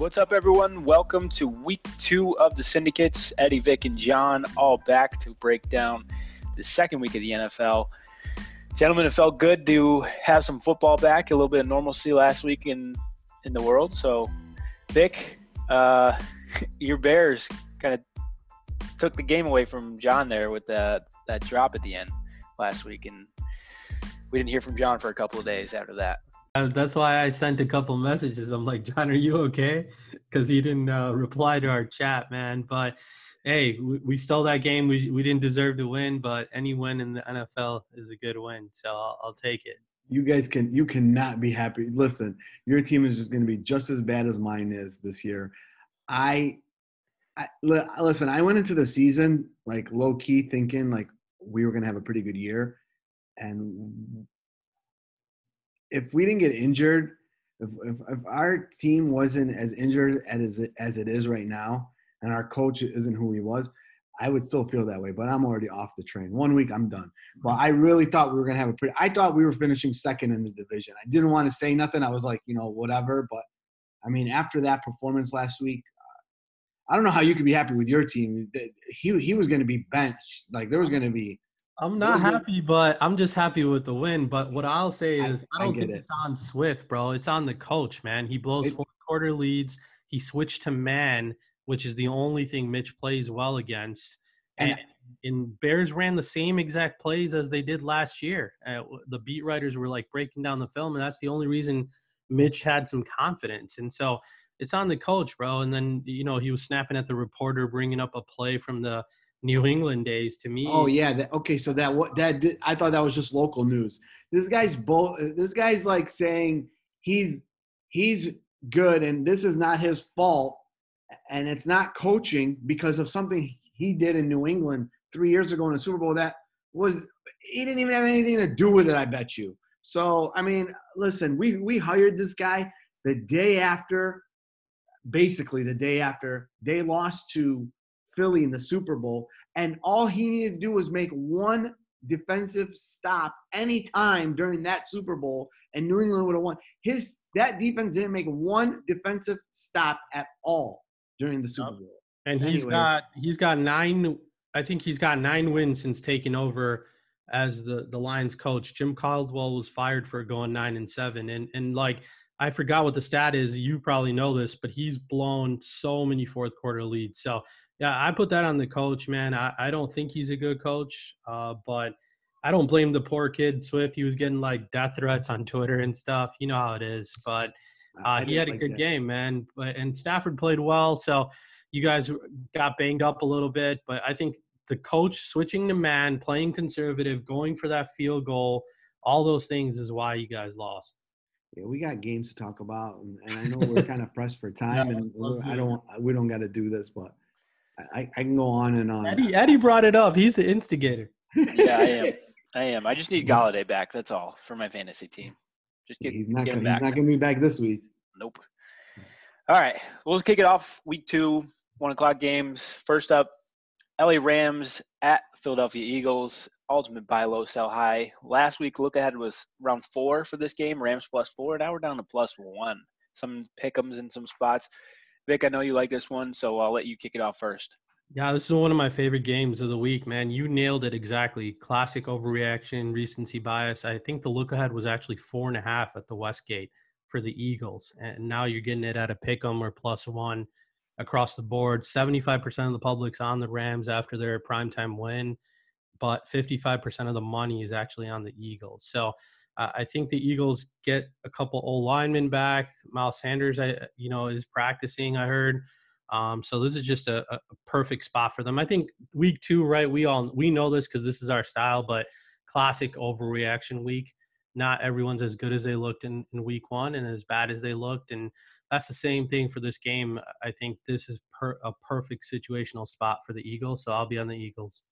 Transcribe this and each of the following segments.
What's up, everyone? Welcome to week 2 of the Syndicates. Eddie, Vic, and John all back to break down the second week of the NFL. Gentlemen, it felt good to have some football back, a little bit of normalcy last week in the world. So, Vic, your Bears kind of took the game away from John there with that drop at the end last week, and we didn't hear from John for a couple of days after that. That's why I sent a couple messages. I'm like, John, are you okay? Because he didn't reply to our chat, man. But, hey, we stole that game. We didn't deserve to win, but any win in the NFL is a good win. So I'll take it. You cannot be happy. Listen, your team is just going to be just as bad as mine is this year. Listen, I went into the season like low key thinking like we were going to have a pretty good year. And if we didn't get injured, if our team wasn't as injured as it is right now, and our coach isn't who he was, I would still feel that way. But I'm already off the train. 1 week, I'm done. But I really thought we were going to have I thought we were finishing second in the division. I didn't want to say nothing. I was like, whatever. But, I mean, after that performance last week, I don't know how you could be happy with your team. He was going to be benched. Like, there was going to be – I'm not happy, but I'm just happy with the win. But what I'll say is I don't think it's on Swift, bro. It's on the coach, man. He blows fourth-quarter leads. He switched to man, which is the only thing Mitch plays well against. And Bears ran the same exact plays as they did last year. The beat writers were, like, breaking down the film, and that's the only reason Mitch had some confidence. And so it's on the coach, bro. And then, he was snapping at the reporter, bringing up a play from the – New England days to me. Oh yeah. I thought that was just local news. This guy's like saying he's good and this is not his fault and it's not coaching because of something he did in New England 3 years ago in the Super Bowl. He didn't even have anything to do with it, I bet you. So, I mean, listen, we hired this guy basically the day after they lost to Philly in the Super Bowl, and all he needed to do was make one defensive stop anytime during that Super Bowl, and New England would have won. That defense didn't make one defensive stop at all during the Super Bowl. And he's got 9. I think he's got 9 wins since taking over as the Lions coach. Jim Caldwell was fired for going 9-7, and like I forgot what the stat is. You probably know this, but he's blown so many fourth quarter leads. So. Yeah, I put that on the coach, man. I don't think he's a good coach, but I don't blame the poor kid, Swift. He was getting, like, death threats on Twitter and stuff. You know how it is. But he had a good game, man. And Stafford played well, so you guys got banged up a little bit. But I think the coach switching to man, playing conservative, going for that field goal, all those things is why you guys lost. Yeah, we got games to talk about, and I know we're kind of pressed for time, and we don't got to do this, but – I can go on and on. Eddie brought it up. He's the instigator. Yeah, I am. I just need Galladay back. That's all for my fantasy team. He's not going to be back this week. Nope. All right. We'll kick it off week 2, 1 o'clock games. First up, LA Rams at Philadelphia Eagles. Ultimate buy low, sell high. Last week, look ahead was around 4 for this game. Rams +4. Now we're down to +1. Some pick'ems in some spots. Vic, I know you like this one, so I'll let you kick it off first. Yeah, this is one of my favorite games of the week, man. You nailed it exactly. Classic overreaction, recency bias. I think the look-ahead was actually 4.5 at the Westgate for the Eagles, and now you're getting it at a pick'em or +1 across the board. 75% of the public's on the Rams after their primetime win, but 55% of the money is actually on the Eagles. So I think the Eagles get a couple old linemen back. Miles Sanders, is practicing, I heard. So this is just a perfect spot for them. I think week 2, right, we know this because this is our style, but classic overreaction week. Not everyone's as good as they looked in week 1 and as bad as they looked. And that's the same thing for this game. I think this is a perfect situational spot for the Eagles, so I'll be on the Eagles.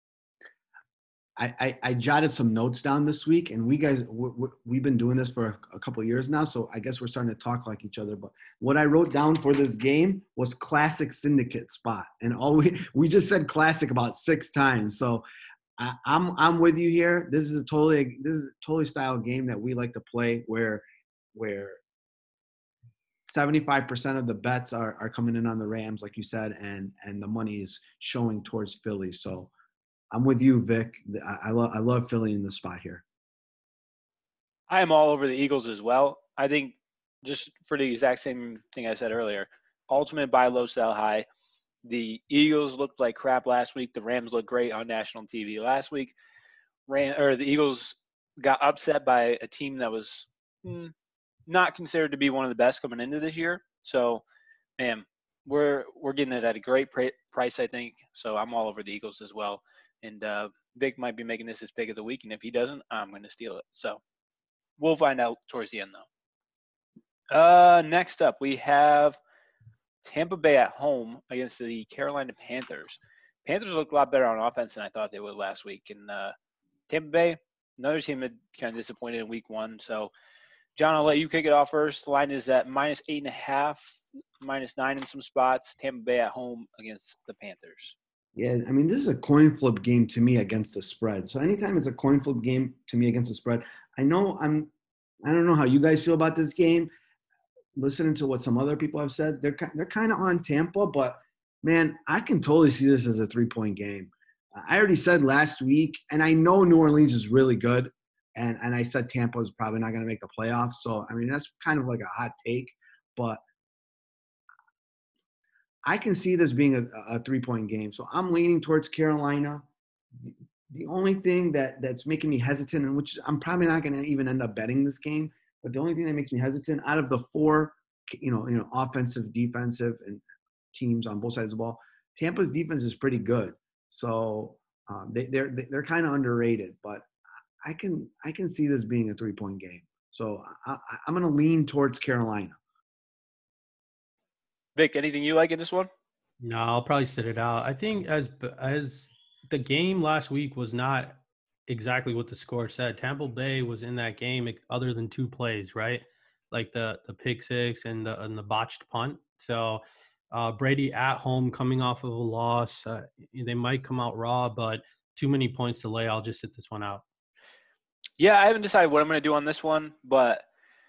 I jotted some notes down this week, and we've been doing this for a couple of years now, so I guess we're starting to talk like each other. But what I wrote down for this game was classic syndicate spot, and we just said classic about 6 times. So I'm with you here. This is a totally style game that we like to play, where 75% of the bets are coming in on the Rams, like you said, and the money is showing towards Philly. So I'm with you, Vic. I love Philly in this spot here. I am all over the Eagles as well. I think just for the exact same thing I said earlier, ultimate buy low, sell high. The Eagles looked like crap last week. The Rams looked great on national TV last week. The Eagles got upset by a team that was not considered to be one of the best coming into this year. So, man, we're getting it at a great price, I think. So I'm all over the Eagles as well. And Vic might be making this his pick of the week, and if he doesn't, I'm going to steal it. So we'll find out towards the end, though. Next up, we have Tampa Bay at home against the Carolina Panthers. Panthers looked a lot better on offense than I thought they would last week. And Tampa Bay, another team that kind of disappointed in week one. So, John, I'll let you kick it off first. The line is at -8.5, -9 in some spots. Tampa Bay at home against the Panthers. Yeah, I mean, this is a coin flip game to me against the spread. So anytime it's a coin flip game to me against the spread, I don't know how you guys feel about this game. Listening to what some other people have said, they're kind of on Tampa, but man, I can totally see this as a 3-point game. I already said last week, and I know New Orleans is really good, and I said Tampa is probably not going to make the playoffs. So I mean, that's kind of like a hot take, but I can see this being a 3-point game. So I'm leaning towards Carolina. The only thing that's making me hesitant, and which I'm probably not going to even end up betting this game, but the only thing that makes me hesitant out of the four, offensive, defensive, and teams on both sides of the ball, Tampa's defense is pretty good. So they're kind of underrated, but I can see this being a 3-point game. So I'm going to lean towards Carolina. Vic, anything you like in this one? No, I'll probably sit it out. I think as the game last week was not exactly what the score said. Tampa Bay was in that game other than 2 plays, right? Like the pick six and the botched punt. So Brady at home coming off of a loss, they might come out raw, but too many points to lay. I'll just sit this one out. Yeah, I haven't decided what I'm going to do on this one, but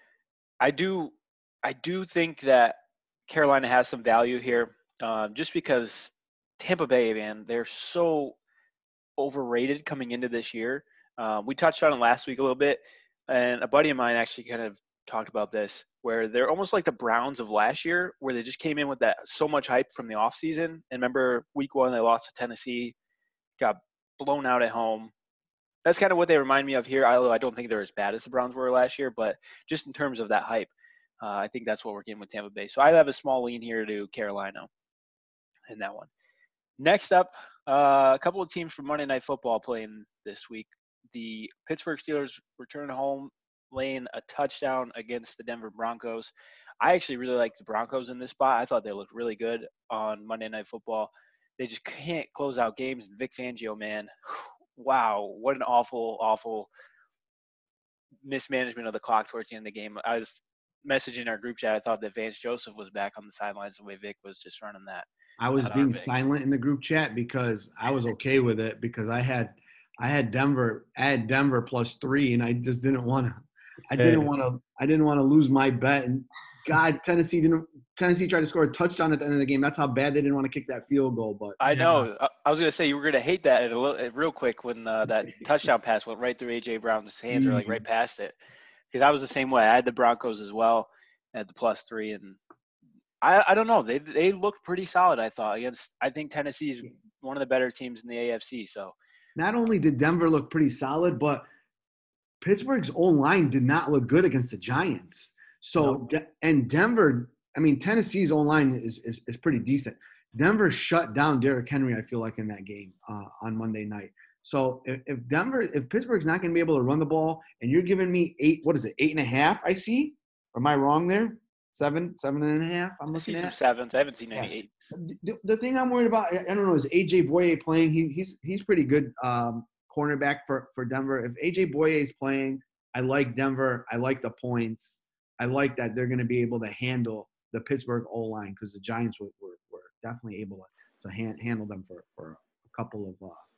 I do think that Carolina has some value here, just because Tampa Bay, man, they're so overrated coming into this year. We touched on it last week a little bit, and a buddy of mine actually kind of talked about this, where they're almost like the Browns of last year, where they just came in with that so much hype from the offseason. And remember, week one, they lost to Tennessee, got blown out at home. That's kind of what they remind me of here, although I don't think they're as bad as the Browns were last year, but just in terms of that hype, I think that's what we're getting with Tampa Bay. So I have a small lean here to Carolina in that one. Next up, a couple of teams from Monday Night Football playing this week. The Pittsburgh Steelers return home, laying a touchdown against the Denver Broncos. I actually really like the Broncos in this spot. I thought they looked really good on Monday Night Football. They just can't close out games. Vic Fangio, man, wow, what an awful mismanagement of the clock towards the end of the game. I was messaging our group chat. I thought that Vance Joseph was back on the sidelines the way Vic was just running that. I was being silent in the group chat because I was okay with it, because I had Denver +3, and I just didn't want to. I didn't want to lose my bet. And God, Tennessee tried to score a touchdown at the end of the game. That's how bad they didn't want to kick that field goal. But I know. I was gonna say you were gonna hate that real quick when that touchdown pass went right through AJ Brown's hands, or like right past it. Because I was the same way. I had the Broncos as well at the +3, and I don't know. They looked pretty solid, I thought, against. I think Tennessee's one of the better teams in the AFC. So not only did Denver look pretty solid, but Pittsburgh's O-line did not look good against the Giants. So and Denver, I mean, Tennessee's O-line is pretty decent. Denver shut down Derrick Henry, I feel like, in that game on Monday night. So if Pittsburgh's not going to be able to run the ball, and you're giving me 8.5? I see. Or am I wrong there? 7.5. I'm looking at. I see some sevens. I haven't seen any 8. The thing I'm worried about, I don't know, is AJ Boye playing. He's pretty good cornerback for Denver. If AJ Boye is playing, I like Denver. I like the points. I like that they're going to be able to handle the Pittsburgh O-line, because the Giants were definitely able to handle them for a couple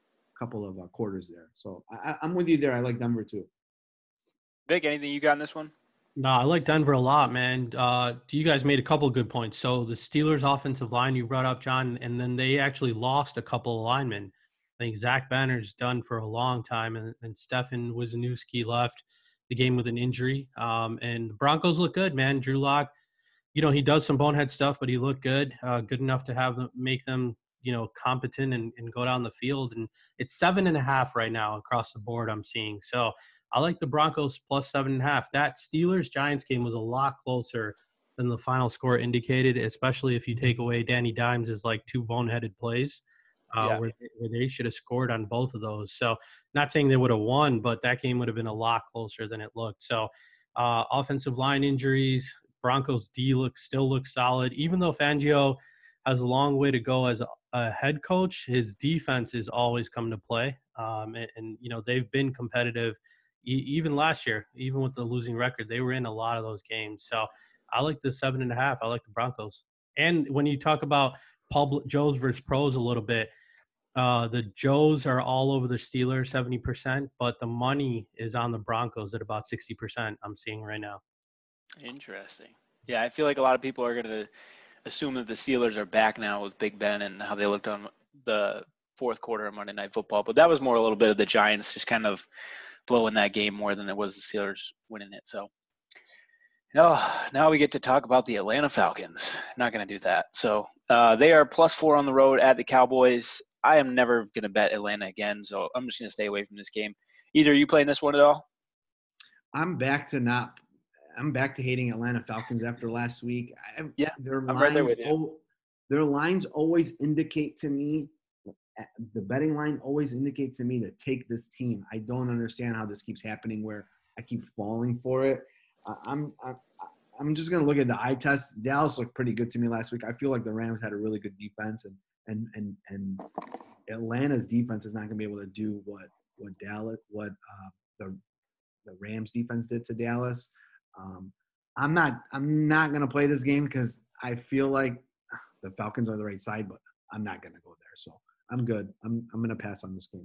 of quarters there. So I'm with you there. I like Denver too. Vic, anything you got in this one? No, I like Denver a lot, man. You guys made a couple of good points. So the Steelers' offensive line you brought up, John, and then they actually lost a couple of linemen. I think Zach Banner's done for a long time, and Stefan Wisniewski left the game with an injury. And the Broncos look good, man. Drew Lock, he does some bonehead stuff, but he looked good, good enough to have them make them, competent and go down the field. And it's 7.5 right now across the board. I'm seeing so. I like the Broncos plus 7.5. That Steelers Giants game was a lot closer than the final score indicated, especially if you take away Danny Dimes' like 2 boneheaded plays, where they should have scored on both of those. So, not saying they would have won, but that game would have been a lot closer than it looked. So, offensive line injuries, Broncos D still looks solid, even though Fangio has a long way to go as a head coach. His defense is always come to play, and they've been competitive. Even last year, even with the losing record, they were in a lot of those games. So I like the 7.5. I like the Broncos. And when you talk about public Joes versus pros a little bit, the Joes are all over the Steelers, 70%, but the money is on the Broncos at about 60%. I'm seeing right now. Interesting. Yeah, I feel like a lot of people are going to assume that the Steelers are back now with Big Ben and how they looked on the fourth quarter of Monday Night Football. But that was more a little bit of the Giants just kind of blowing that game more than it was the Steelers winning it. So now we get to talk about the Atlanta Falcons. Not going to do that. So they are +4 on the road at the Cowboys. I am never going to bet Atlanta again, so I'm just going to stay away from this game. Either you playing this one at all? I'm back to hating Atlanta Falcons after last week. I'm right there with you. Their lines always indicate to me, the betting line always indicates to me to take this team. I don't understand how this keeps happening where I keep falling for it. I'm just going to look at the eye test. Dallas looked pretty good to me last week. I feel like the Rams had a really good defense, and Atlanta's defense is not going to be able to do what the Rams defense did to Dallas. I'm not going to play this game because I feel like the Falcons are the right side, but I'm not going to go there. So I'm good. I'm going to pass on this game.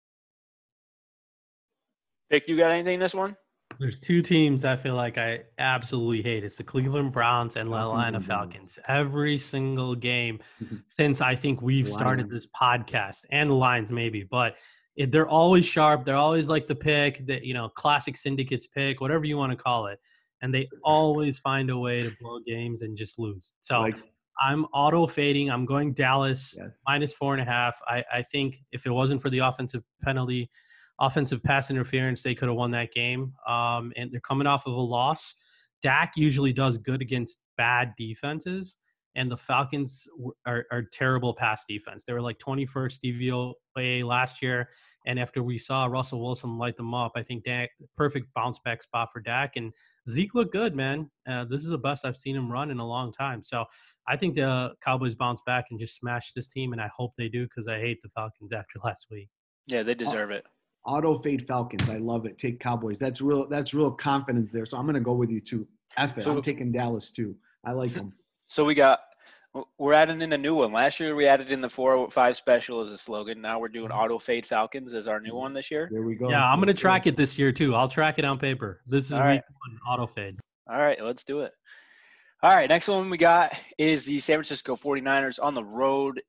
Vic, you got anything this one? There's 2 teams I feel like I absolutely hate. It's the Cleveland Browns and the Atlanta Falcons. Every single game since I think we've started this podcast, and the Lions maybe, but they're always sharp. They're always like the pick, classic syndicates pick, whatever you want to call it. And they always find a way to blow games and just lose. So I'm auto-fading. I'm going Dallas -4.5. I think if it wasn't for the offensive pass interference, they could have won that game. And they're coming off of a loss. Dak usually does good against bad defenses, and the Falcons are terrible pass defense. They were like 21st DVOA last year, and after we saw Russell Wilson light them up, I think Dak, perfect bounce back spot for Dak. And Zeke looked good, man. This is the best I've seen him run in a long time. So I think the Cowboys bounce back and just smash this team, and I hope they do because I hate the Falcons after last week. Yeah, they deserve it. Auto fade Falcons. I love it. Take Cowboys. That's real confidence there. So I'm going to go with you too. I'm taking Dallas too. I like them. So we're adding in a new one. Last year we added in the 405 special as a slogan. Now we're doing auto fade Falcons as our new one this year. There we go. Yeah, I'm going to track it this year too. I'll track it on paper. This is week 1 auto fade. All right, let's do it. All right, next one we got is the San Francisco 49ers on the road,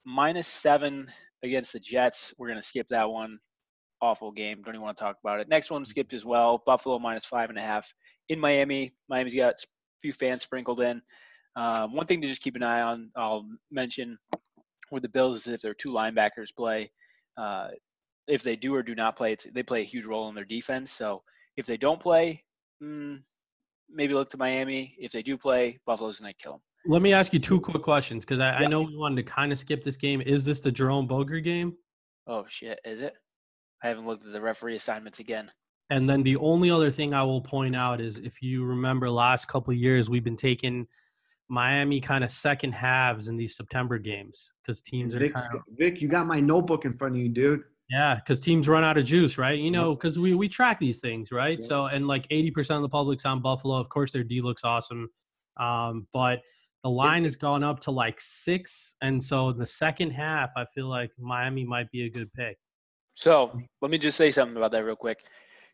-7 against the Jets. We're going to skip that one. Awful game. Don't even want to talk about it. Next one skipped as well. Buffalo -5.5 in Miami. Miami's got a few fans sprinkled in. One thing to just keep an eye on, I'll mention with the Bills, is if their 2 linebackers play. If they do or do not play, they play a huge role in their defense. So if they don't play, maybe look to Miami. If they do play, Buffalo's going to kill them. Let me ask you 2 quick questions because I know we wanted to kind of skip this game. Is this the Jerome Boger game? Oh, shit. Is it? I haven't looked at the referee assignments again. And then the only other thing I will point out is if you remember last couple of years, we've been taking Miami kind of second halves in these September games because teams are Vic, you got my notebook in front of you, dude. Yeah, because teams run out of juice, right? Because we track these things, right? Yeah. So, and like 80% of the public's on Buffalo. Of course, their D looks awesome. But the line has gone up to like 6. And so in the second half, I feel like Miami might be a good pick. So let me just say something about that real quick.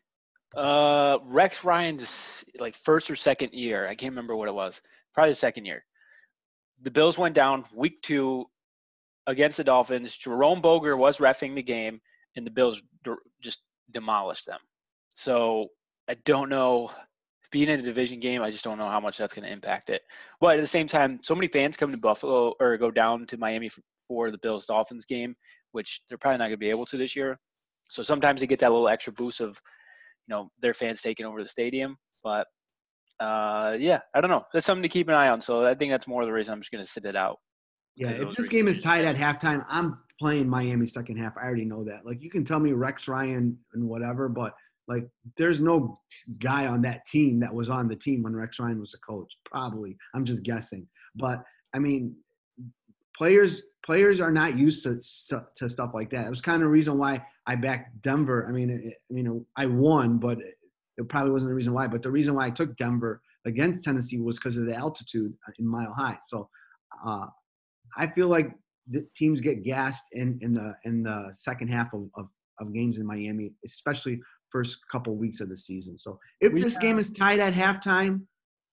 Rex Ryan's like first or second year. I can't remember what it was. Probably the second year. The Bills went down week 2 against the Dolphins. Jerome Boger was reffing the game, and the Bills just demolished them. So I don't know. Being in a division game, I just don't know how much that's going to impact it. But at the same time, so many fans come to Buffalo or go down to Miami for the Bills-Dolphins game, which they're probably not going to be able to this year. So sometimes they get that little extra boost of, their fans taking over the stadium. But, yeah, I don't know. That's something to keep an eye on. So I think that's more of the reason I'm just going to sit it out. Yeah, if this game is tied at halftime, I'm playing Miami second half. I already know that. Like, you can tell me Rex Ryan and whatever, but, like, there's no guy on that team that was on the team when Rex Ryan was a coach. Probably. I'm just guessing. But, I mean, players are not used to stuff like that. It was kind of the reason why I backed Denver. I mean, I won, but it probably wasn't the reason why. But the reason why I took Denver against Tennessee was because of the altitude in Mile High. So, I feel like the teams get gassed in the second half of games in Miami, especially first couple weeks of the season. So if this game is tied at halftime,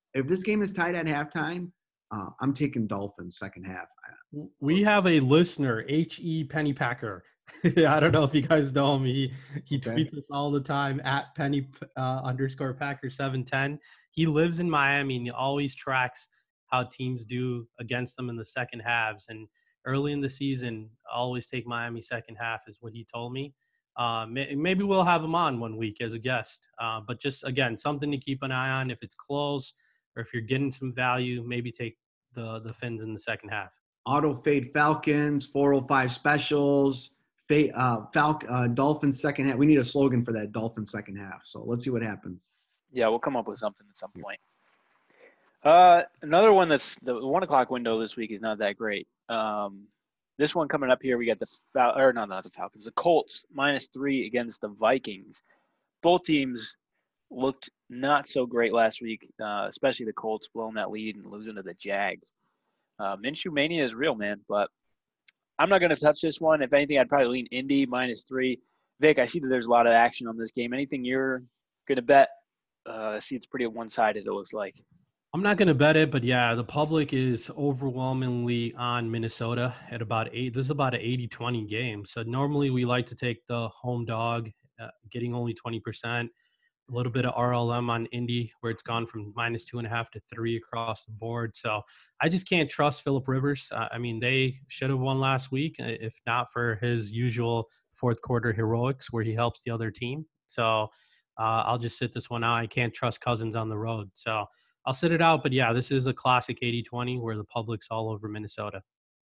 I'm taking Dolphins second half. We have a listener, H.E. Pennypacker. I don't know if you guys know him. He tweets us all the time at Penny_Packer710. He lives in Miami and he always tracks how teams do against them in the second halves. And early in the season, I always take Miami second half is what he told me. Maybe we'll have him on one week as a guest. But just, again, something to keep an eye on. If it's close or if you're getting some value, maybe take the Fins in the second half. Auto fade Falcons, 405 specials, Dolphins second half. We need a slogan for that, Dolphins second half. So let's see what happens. Yeah, we'll come up with something at some point. Another one that's the 1 o'clock window this week is not that great. This one coming up here, we got not the Falcons, the Colts -3 against the Vikings. Both teams looked not so great last week, especially the Colts blowing that lead and losing to the Jags. Minshew mania is real, man, but I'm not going to touch this one. If anything, I'd probably lean Indy -3. Vic, I see that there's a lot of action on this game. Anything you're going to bet? I see it's pretty one-sided, it looks like. I'm not going to bet it, but yeah, the public is overwhelmingly on Minnesota at about 8. This is about an 80-20 game. So normally we like to take the home dog, getting only 20%. A little bit of RLM on Indy, where it's gone from -2.5 to 3 across the board. So I just can't trust Phillip Rivers. I mean, they should have won last week if not for his usual fourth quarter heroics where he helps the other team. So I'll just sit this one out. I can't trust Cousins on the road. So I'll sit it out. But yeah, this is a classic 80-20 where the public's all over Minnesota.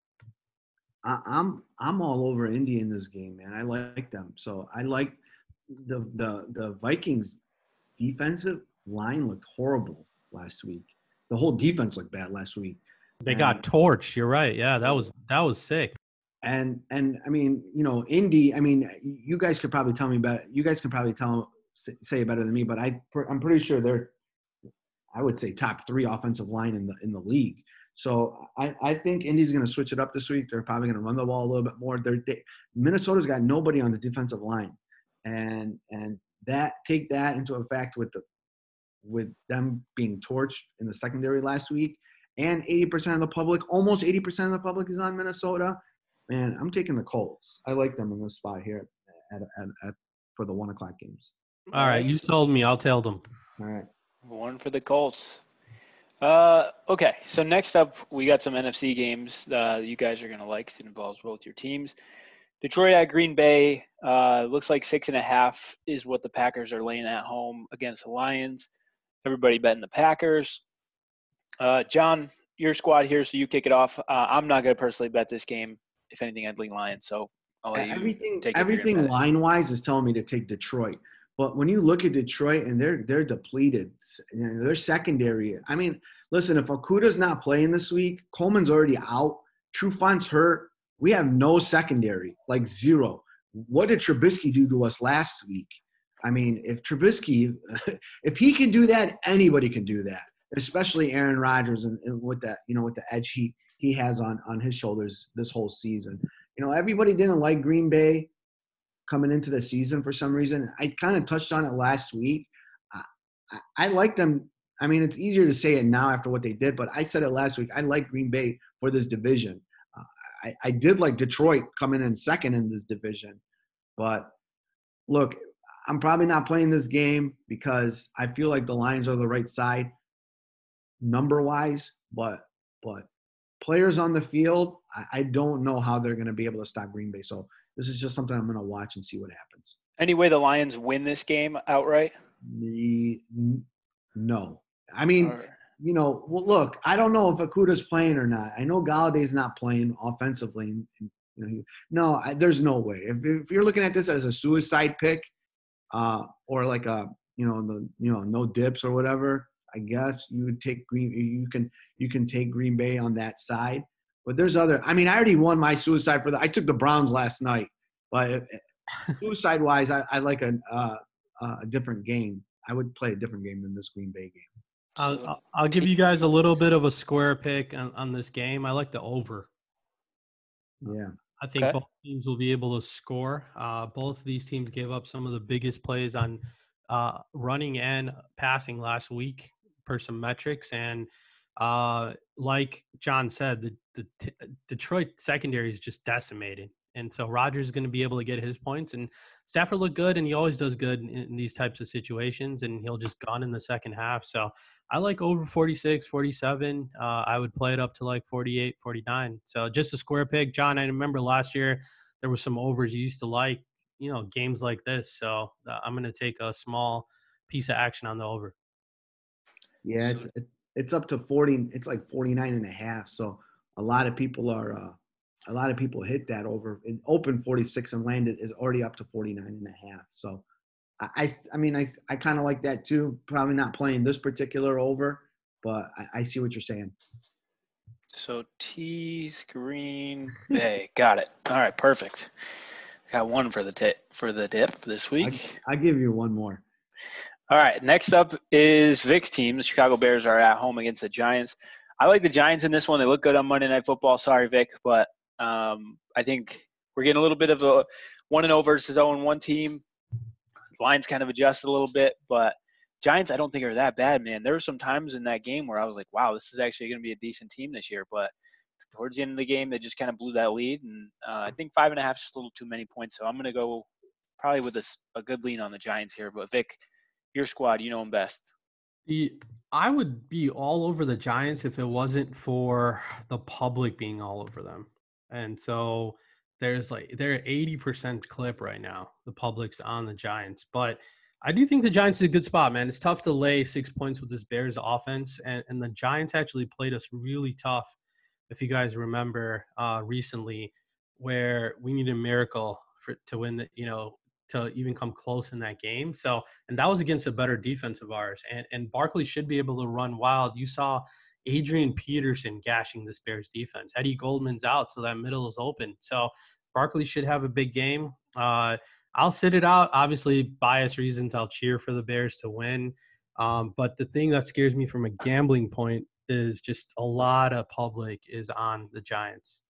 I'm all over Indy in this game, man. I like them. So I like the Vikings. Defensive line looked horrible last week. The whole defense looked bad last week. They got torched. You're right. Yeah, that was sick. And I mean, Indy. I mean, you guys could probably tell me better. You guys can probably say it better than me. But I'm pretty sure they're, I would say, top 3 offensive line in the league. So I think Indy's going to switch it up this week. They're probably going to run the ball a little bit more. Minnesota's got nobody on the defensive line, and take that into effect with them being torched in the secondary last week, and 80% of the public, almost 80% of the public is on Minnesota. Man, I'm taking the Colts. I like them in this spot here for the 1 o'clock games. All right, you sold me. I'll tell them. All right, 1 for the Colts. Okay, so next up we got some NFC games you guys are gonna like. 'Cause it involves both your teams. Detroit at Green Bay. Looks like 6.5 is what the Packers are laying at home against the Lions. Everybody betting the Packers. John, your squad here, so you kick it off. I'm not going to personally bet this game. If anything, I'd lean Lions. So I'll let you take it. Everything line-wise is telling me to take Detroit. But when you look at Detroit and they're depleted, their secondary. I mean, listen, if Okuda's not playing this week, Coleman's already out. Trufant's hurt. We have no secondary, like zero. What did Trubisky do to us last week? I mean, if Trubisky, if he can do that, anybody can do that, especially Aaron Rodgers and with that, with the edge he has on his shoulders this whole season. Everybody didn't like Green Bay coming into the season for some reason. I kind of touched on it last week. I like them. I mean, it's easier to say it now after what they did, but I said it last week. I like Green Bay for this division. I did like Detroit coming in second in this division. But look, I'm probably not playing this game because I feel like the Lions are the right side number-wise, but players on the field, I don't know how they're going to be able to stop Green Bay. So this is just something I'm going to watch and see what happens. Any way the Lions win this game outright? No. I mean, well, look, I don't know if Akuta's playing or not. I know Galladay's not playing offensively. There's no way. If you're looking at this as a suicide pick, or like a no dips or whatever, I guess you would take you can take Green Bay on that side. But there's other. I mean, I already won my suicide I took the Browns last night, but suicide wise, I like a different game. I would play a different game than this Green Bay game. I'll give you guys a little bit of a square pick on this game. I like the over. Yeah. I think both teams will be able to score. Both of these teams gave up some of the biggest plays on running and passing last week per some metrics. And like John said, the Detroit secondary is just decimated. And so Rodgers is going to be able to get his points. And Stafford looked good, and he always does good in these types of situations, and he'll just gun in the second half. So I like over 46, 47. I would play it up to like 48, 49. So just a square pick. John, I remember last year there were some overs you used to like, games like this. So I'm going to take a small piece of action on the over. Yeah, it's up to 40. It's like 49.5. So a lot of people hit that over. It opened 46 and landed is already up to 49.5. So I kind of like that too. Probably not playing this particular over, but I see what you're saying. So T's Green Bay. Got it. All right, perfect. Got one for the dip this week. I'll give you one more. All right, next up is Vic's team. The Chicago Bears are at home against the Giants. I like the Giants in this one. They look good on Monday Night Football. Sorry, Vic, but I think we're getting a little bit of a 1-0 versus 0-1 team. Lions kind of adjusted a little bit, but Giants I don't think are that bad, man. There were some times in that game where I was like, wow, this is actually going to be a decent team this year, but towards the end of the game, they just kind of blew that lead, and I think 5.5 is just a little too many points, so I'm going to go probably with a good lean on the Giants here. But Vic, your squad, you know them best. I would be all over the Giants if it wasn't for the public being all over them. And so they're at 80% clip right now. The public's on the Giants. But I do think the Giants is a good spot, man. It's tough to lay 6 points with this Bears offense. And the Giants actually played us really tough, if you guys remember recently, where we needed a miracle to win, to even come close in that game. So, and that was against a better defense of ours. And Barkley should be able to run wild. You saw Adrian Peterson gashing this Bears defense. Eddie Goldman's out, so that middle is open. So Barkley should have a big game. I'll sit it out. Obviously, bias reasons, I'll cheer for the Bears to win. But the thing that scares me from a gambling point is just a lot of public is on the Giants.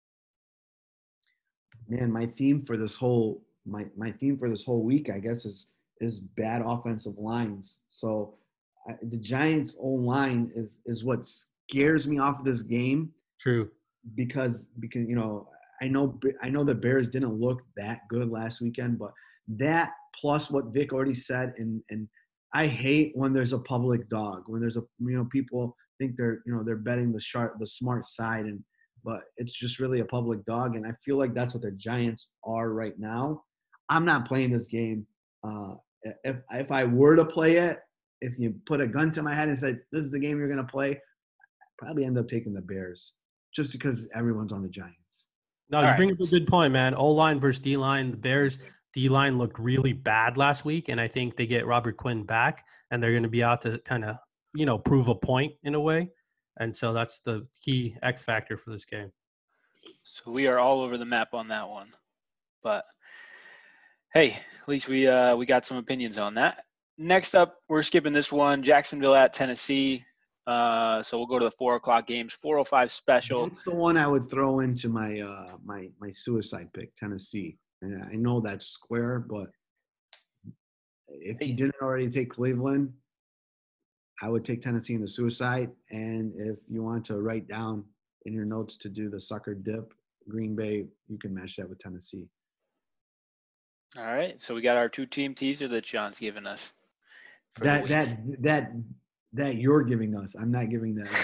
Man, my theme for this whole week, I guess, is bad offensive lines. So the Giants' O-line is what scares me off of this game. True. Because I know the Bears didn't look that good last weekend, but that plus what Vic already said, and I hate when there's a public dog, when there's people think they're betting the smart side, but it's just really a public dog, and I feel like that's what the Giants are right now. I'm not playing this game. If I were to play it, if you put a gun to my head and said, this is the game you're going to play, I'd probably end up taking the Bears just because everyone's on the Giants. No, you bring up a good point, man. O-line versus D-line. The Bears D-line looked really bad last week, and I think they get Robert Quinn back, and they're going to be out to kind of, prove a point in a way. And so that's the key X factor for this game. So we are all over the map on that one. But, hey, at least we got some opinions on that. Next up, we're skipping this one, Jacksonville at Tennessee. So we'll go to the 4 o'clock games, 4:05 special. That's the one I would throw into my my suicide pick, Tennessee. And I know that's square, but if you didn't already take Cleveland, I would take Tennessee in the suicide. And if you want to write down in your notes to do the sucker dip, Green Bay, you can match that with Tennessee. All right. So we got our 2-team teaser that John's given us. For the week. That you're giving us. I'm not giving that.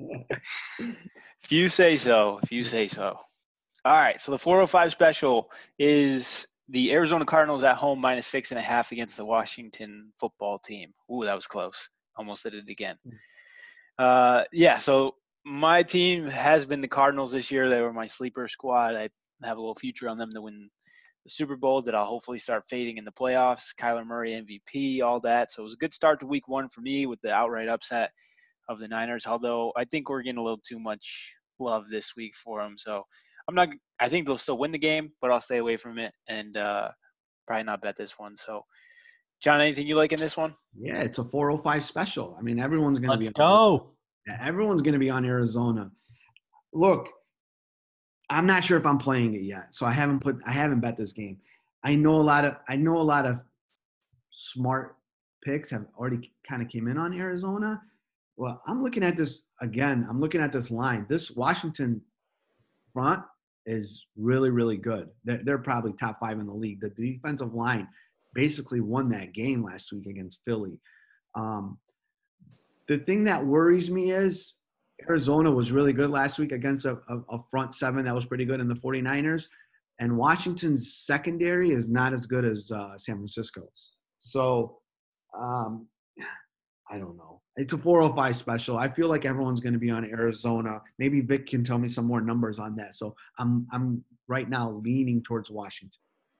If you say so. If you say so. All right. So the 405 special is the Arizona Cardinals at home -6.5 against the Washington football team. Ooh, that was close. Almost did it again. Yeah. So my team has been the Cardinals this year. They were my sleeper squad. I have a little future on them to win the Super Bowl that I'll hopefully start fading in the playoffs. Kyler Murray MVP, all that. So it was a good start to week 1 for me with the outright upset of the Niners, although I think we're getting a little too much love this week for them. So I think they'll still win the game, but I'll stay away from it and probably not bet this one. So, John, anything you like in this one? Yeah, it's a 405 special. I mean, everyone's going to be. Let's go. Everyone's going to be on Arizona. Look, I'm not sure if I'm playing it yet, so I haven't bet this game. I know a lot of smart picks have already kind of came in on Arizona. Well, I'm looking at this again. I'm looking at this line. This Washington front is really, really good. They're probably top 5 in the league. The defensive line basically won that game last week against Philly. The thing that worries me is Arizona was really good last week against a front 7 that was pretty good in the 49ers. And Washington's secondary is not as good as San Francisco's. So, I don't know. It's a 405 special. I feel like everyone's going to be on Arizona. Maybe Vic can tell me some more numbers on that. So I'm right now leaning towards Washington.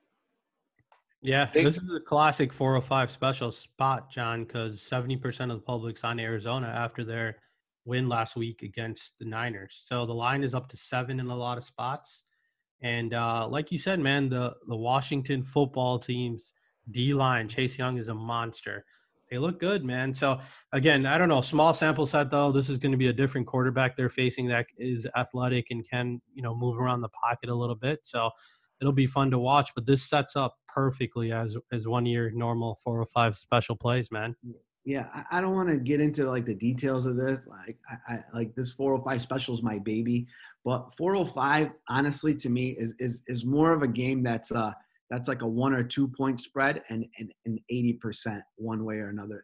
Yeah, this is a classic 405 special spot, John, because 70% of the public's on Arizona after their win last week against the Niners. So the line is up to 7 in a lot of spots. And like you said, man, the Washington football team's D-line, Chase Young is a monster. They look good, man. So, again, I don't know, small sample set, though. This is going to be a different quarterback they're facing that is athletic and can, move around the pocket a little bit. So it'll be fun to watch. But this sets up perfectly as one of your normal 405 special plays, man. Yeah, I don't want to get into like the details of this. Like I like this 405 special is my baby, but 405 honestly to me is more of a game that's like a 1 or 2 point spread and 80% one way or another.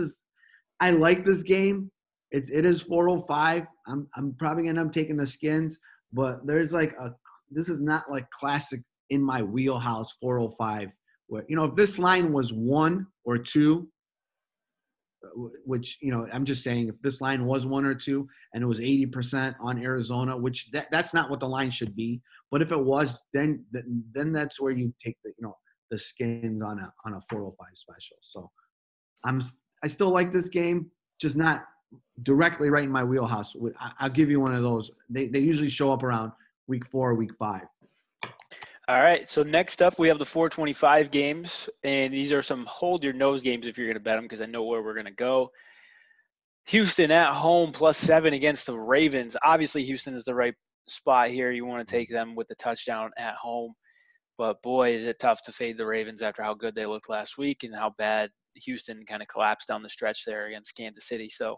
I like this game. It is 405. I'm probably gonna end up taking the Skins, but there's this is not like classic in my wheelhouse 405 where if this line was 1 or 2. Which, I'm just saying if this line was 1 or 2 and it was 80% on Arizona, which that's not what the line should be. But if it was, then that's where you take the Skins on a 405 special. So I still like this game, just not directly right in my wheelhouse. I'll give you one of those. They usually show up around week 4 or week 5. All right, so next up we have the 425 games, and these are some hold your nose games if you're going to bet them because I know where we're going to go. Houston at home +7 against the Ravens. Obviously, Houston is the right spot here. You want to take them with the touchdown at home, but boy, is it tough to fade the Ravens after how good they looked last week and how bad Houston kind of collapsed down the stretch there against Kansas City. So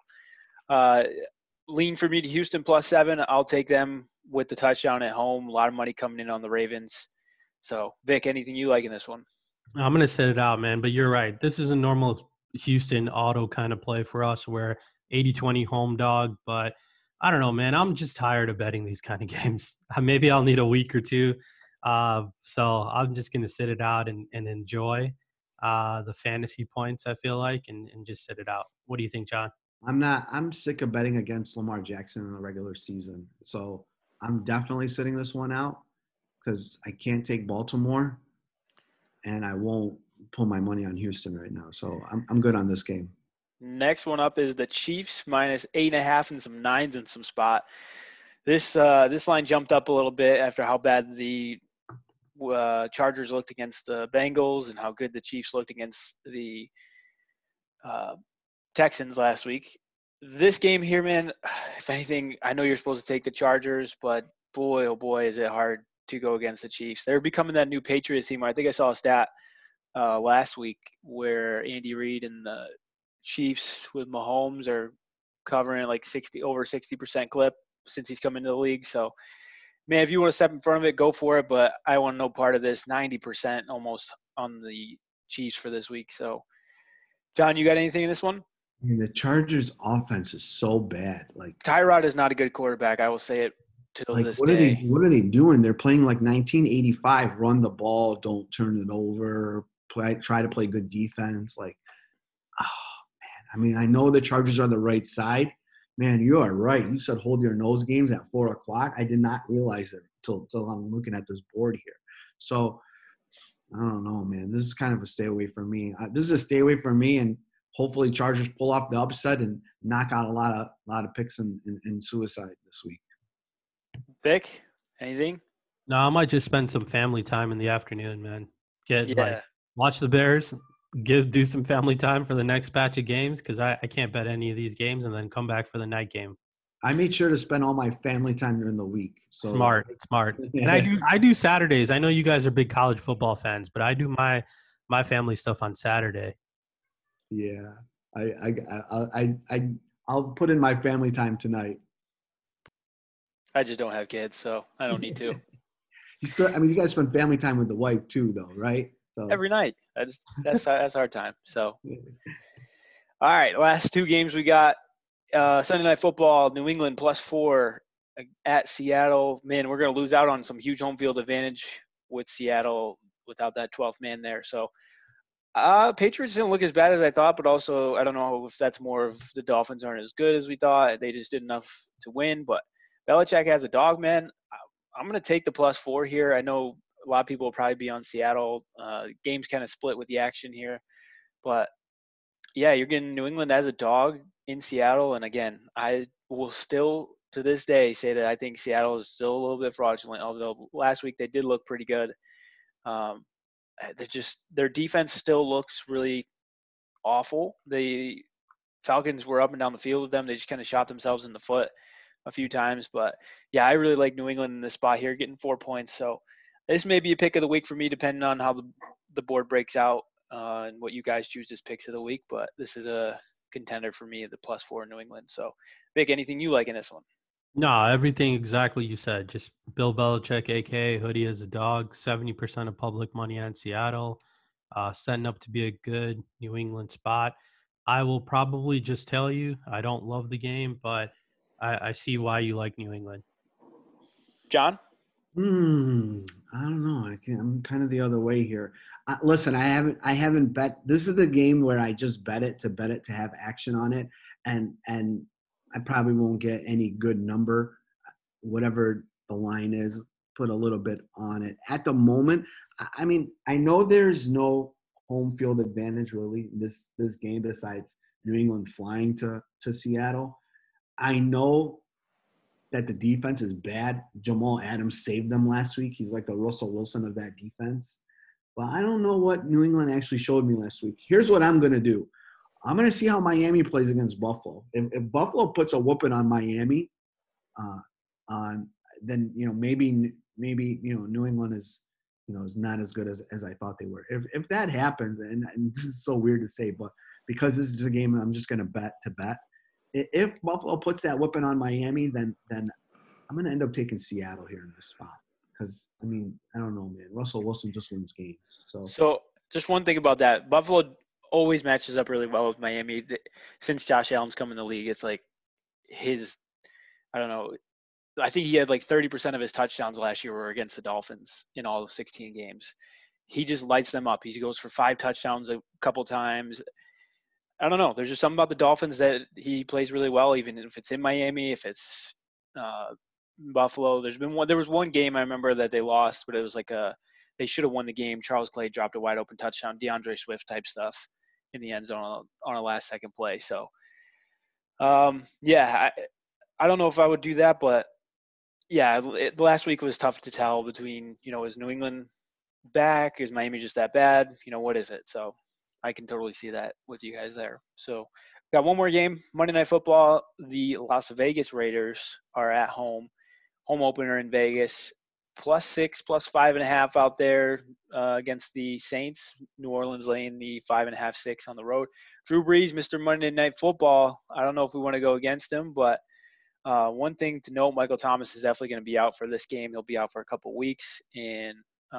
lean for me to Houston +7. I'll take them with the touchdown at home. A lot of money coming in on the Ravens. So, Vic, anything you like in this one? I'm going to set it out, man, but you're right. This is a normal Houston auto kind of play for us where 80-20 home dog, but I don't know, man. I'm just tired of betting these kind of games. Maybe I'll need a week or two. So I'm just going to sit it out and enjoy the fantasy points, I feel like, and just sit it out. What do you think, John? I'm sick of betting against Lamar Jackson in the regular season. So I'm definitely sitting this one out because I can't take Baltimore and I won't pull my money on Houston right now. So I'm good on this game. Next one up is the Chiefs -8.5 and some 9s in some spot. This line jumped up a little bit after how bad the Chargers looked against the Bengals and how good the Chiefs looked against the Texans last week. This game here, man, if anything, I know you're supposed to take the Chargers, but boy, oh boy, is it hard to go against the Chiefs. They're becoming that new Patriots team. I think I saw a stat last week where Andy Reid and the Chiefs with Mahomes are covering like over 60% clip since he's come into the league. So, man, if you want to step in front of it, go for it. But I want no part of this. 90% almost on the Chiefs for this week. So, John, you got anything in this one? I mean, the Chargers' offense is so bad. Like Tyrod is not a good quarterback. I will say it till this day. What are they doing? They're playing like 1985. Run the ball, don't turn it over. Try to play good defense. Like, oh man. I mean, I know the Chargers are the right side. Man, you are right. You said hold your nose games at 4:00. I did not realize it till I'm looking at this board here. So I don't know, man. This is kind of a stay away from me. This is a stay away from me, and hopefully Chargers pull off the upset and knock out a lot of picks in suicide this week. Vic, anything? No, I might just spend some family time in the afternoon, man. Watch the Bears, do some family time for the next batch of games because I can't bet any of these games and then come back for the night game. I made sure to spend all my family time during the week. So Smart. And I do Saturdays. I know you guys are big college football fans, but I do my family stuff on Saturday. Yeah, I'll put in my family time tonight. I just don't have kids, so I don't need to. You guys spend family time with the wife too, though, right? So. Every night. That's our time. So, all right, last two games we got. Sunday Night Football, New England +4 at Seattle. Man, we're going to lose out on some huge home field advantage with Seattle without that 12th man there. So, Patriots didn't look as bad as I thought, but also I don't know if that's more of the Dolphins aren't as good as we thought. They just did enough to win. But Belichick has a dog, man. I'm going to take the +4 here. I know a lot of people will probably be on Seattle. Game's kind of split with the action here. But, yeah, you're getting New England as a dog in Seattle. And, again, I will still, to this day, say that I think Seattle is still a little bit fraudulent, although last week they did look pretty good. Their defense still looks really awful. The Falcons were up and down the field with them. They just kind of shot themselves in the foot a few times. But, yeah, I really like New England in this spot here, getting 4 points. So this may be a pick of the week for me, depending on how the board breaks out and what you guys choose as picks of the week. But this is a contender for me, the +4 New England. So, Vic, anything you like in this one? No, everything exactly you said. Just Bill Belichick, a.k.a. Hoodie as a dog, 70% of public money on Seattle, setting up to be a good New England spot. I will probably just tell you I don't love the game, but I see why you like New England. John? I don't know. I'm kind of the other way here. Listen, I haven't bet. This is the game where I just bet it to have action on it, and I probably won't get any good number. Whatever the line is, put a little bit on it. At the moment, I mean, I know there's no home field advantage really in this game besides New England flying to Seattle. I know that the defense is bad. Jamal Adams saved them last week. He's like the Russell Wilson of that defense. But I don't know what New England actually showed me last week. Here's what I'm going to do. I'm going to see how Miami plays against Buffalo. If Buffalo puts a whooping on Miami, then maybe New England is not as good as I thought they were. If that happens, and this is so weird to say, but because this is a game I'm just going to bet. If Buffalo puts that whooping on Miami, then I'm going to end up taking Seattle here in this spot. Because, I mean, I don't know, man. Russell Wilson just wins games. So just one thing about that. Buffalo always matches up really well with Miami. Since Josh Allen's come in the league, it's like I don't know, I think he had like 30% of his touchdowns last year were against the Dolphins in all 16 games. He just lights them up. He goes for 5 touchdowns a couple times. I don't know. There's just something about the Dolphins that he plays really well, even if it's in Miami, if it's Buffalo. There was one game I remember that they lost, but it was like they should have won the game. Charles Clay dropped a wide open touchdown, DeAndre Swift type stuff in the end zone on a last second play. So, yeah, I don't know if I would do that, but yeah, last week was tough to tell between, is New England back? Is Miami just that bad? What is it? So I can totally see that with you guys there. So got one more game, Monday Night Football. The Las Vegas Raiders are at home opener in Vegas. +6, +5.5 out there against the Saints. New Orleans laying the 5.5, 6 on the road. Drew Brees, Mr. Monday Night Football. I don't know if we want to go against him, but one thing to note, Michael Thomas is definitely going to be out for this game. He'll be out for a couple weeks. And,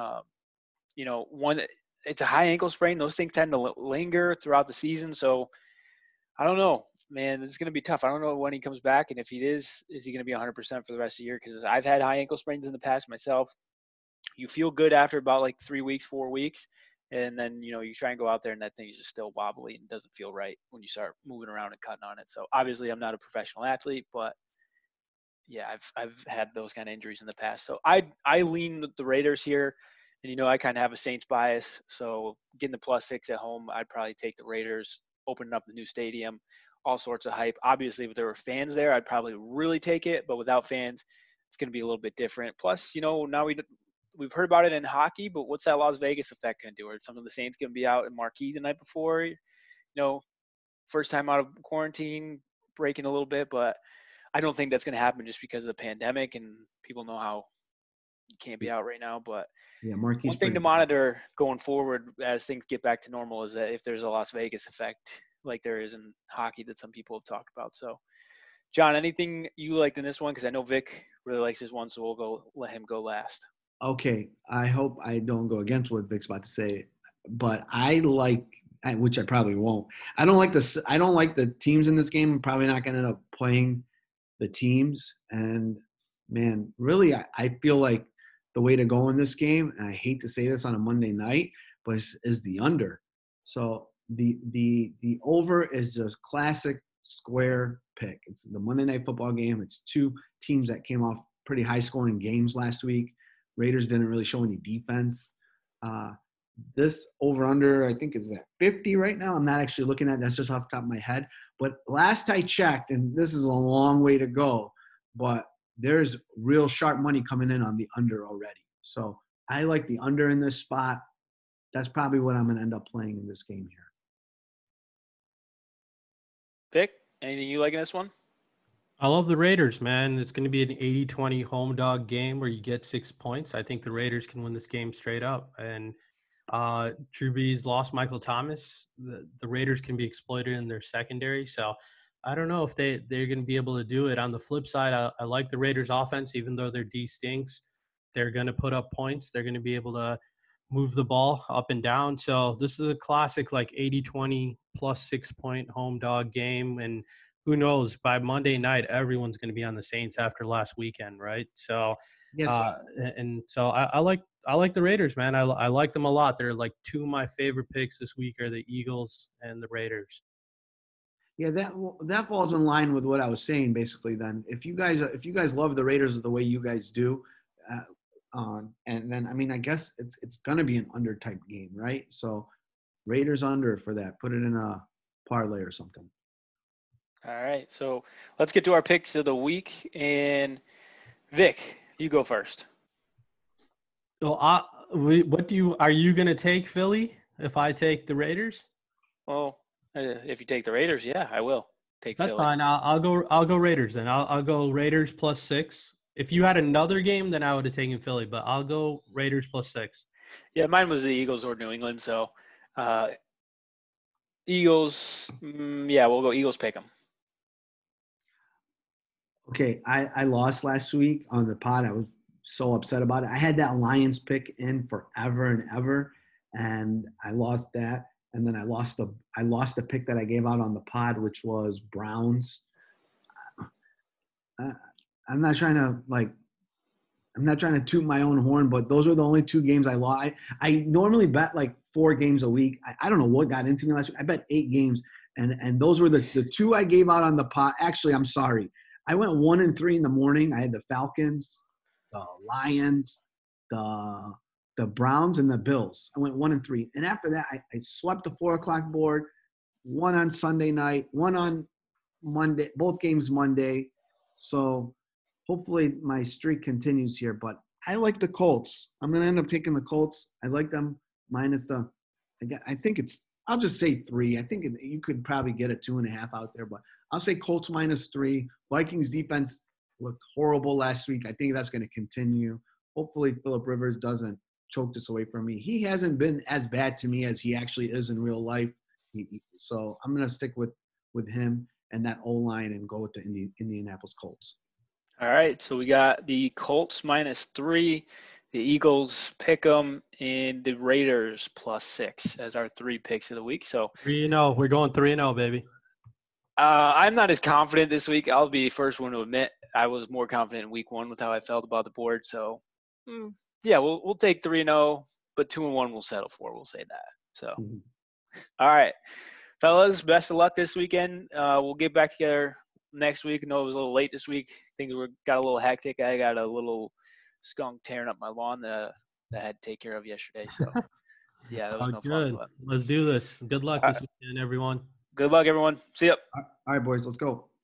it's a high ankle sprain. Those things tend to linger throughout the season. So I don't know, man. It's going to be tough. I don't know when he comes back. And if he is he going to be 100% for the rest of the year? Because I've had high ankle sprains in the past myself. You feel good after about like 3 weeks, 4 weeks. And then, you try and go out there and that thing is just still wobbly and doesn't feel right when you start moving around and cutting on it. So obviously I'm not a professional athlete, but yeah, I've had those kind of injuries in the past. So I lean with the Raiders here, and I kind of have a Saints bias. So getting the +6 at home, I'd probably take the Raiders, opening up the new stadium, all sorts of hype. Obviously, if there were fans there, I'd probably really take it. But without fans, it's going to be a little bit different. Plus, now we've heard about it in hockey, but what's that Las Vegas effect going to do? Are some of the Saints going to be out in Marquee the night before? First time out of quarantine, breaking a little bit, but I don't think that's going to happen just because of the pandemic and people know how you can't be out right now. But Yeah, Marquise. one thing to monitor going forward as things get back to normal is that if there's a Las Vegas effect like there is in hockey that some people have talked about. So, John, anything you liked in this one? Because I know Vic really likes this one, so we'll let him go last. Okay, I hope I don't go against what Vic's about to say, but I like, which I probably won't. I don't like the teams in this game. I'm probably not going to end up playing the teams. And man, really, I feel like the way to go in this game, and I hate to say this on a Monday night, but is the under. So the over is just classic square pick. It's the Monday Night Football game. It's two teams that came off pretty high scoring games last week. Raiders didn't really show any defense. This over-under, I think, is at 50 right now. I'm not actually looking at it. That's just off the top of my head. But last I checked, and this is a long way to go, but there's real sharp money coming in on the under already. So I like the under in this spot. That's probably what I'm going to end up playing in this game here. Vic, anything you like in this one? I love the Raiders, man. It's going to be an 80-20 home dog game where you get 6 points. I think the Raiders can win this game straight up. And Drew Brees lost Michael Thomas. The Raiders can be exploited in their secondary. So I don't know if they're going to be able to do it. On the flip side, I like the Raiders offense, even though their D stinks. They're going to put up points. They're going to be able to move the ball up and down. So this is a classic like 80-20 plus 6 point home dog game. And who knows, by Monday night, everyone's going to be on the Saints after last weekend, right? So, Yes. So I like the Raiders, man. I like them a lot. They're like two of my favorite picks this week are the Eagles and the Raiders. Yeah, that falls in line with what I was saying. Basically, then if you guys love the Raiders the way you guys do, and then I guess it's gonna be an under type game, right? So Raiders under for that. Put it in a parlay or something. All right, so let's get to our picks of the week. And Vic, you go first. Well, are you going to take Philly if I take the Raiders? Well, if you take the Raiders, yeah, I will take That's Philly. fine. I'll go Raiders then. I'll go Raiders +6. If you had another game, then I would have taken Philly, but I'll go Raiders +6. Yeah, mine was the Eagles or New England, so Eagles. Yeah, we'll go Eagles. Pick them. Okay, I lost last week on the pod. I was so upset about it. I had that Lions pick in forever and ever, and I lost that. And then I lost the pick that I gave out on the pod, which was Browns. I'm not trying to toot my own horn, but those were the only two games I lost. I normally bet like 4 games a week. I don't know what got into me last week. I bet 8 games, and those were the 2 I gave out on the pod. Actually, I'm sorry. I went 1-3 in the morning. I had the Falcons, the Lions, the Browns, and the Bills. I went 1-3. And after that, I swept the 4 o'clock board, one on Sunday night, one on Monday, both games Monday. So hopefully my streak continues here. But I like the Colts. I'm going to end up taking the Colts. I like them minus I'll just say 3. I think you could probably get a 2.5 out there, but I'll say Colts -3. Vikings defense looked horrible last week. I think that's going to continue. hopefully Phillip Rivers doesn't choke this away from me. He hasn't been as bad to me as he actually is in real life. So I'm going to stick with him and that O-line and go with the Indianapolis Colts. All right, so we got the Colts -3, the Eagles pick 'em, and the Raiders +6 as our 3 picks of the week. So 3-0. We're going 3-0, baby. I'm not as confident this week. I'll be the first one to admit I was more confident in week 1 with how I felt about the board. So, yeah, we'll take 3-0, but 2-1 we'll settle for. We'll say that. So, all right, fellas, best of luck this weekend. We'll get back together next week. I know it was a little late this week. Things got a little hectic. I got a little skunk tearing up my lawn that I had to take care of yesterday. So, yeah, that was no fun. But. Let's do this. Good luck this weekend, everyone. Good luck, everyone. See ya. All right, boys, let's go.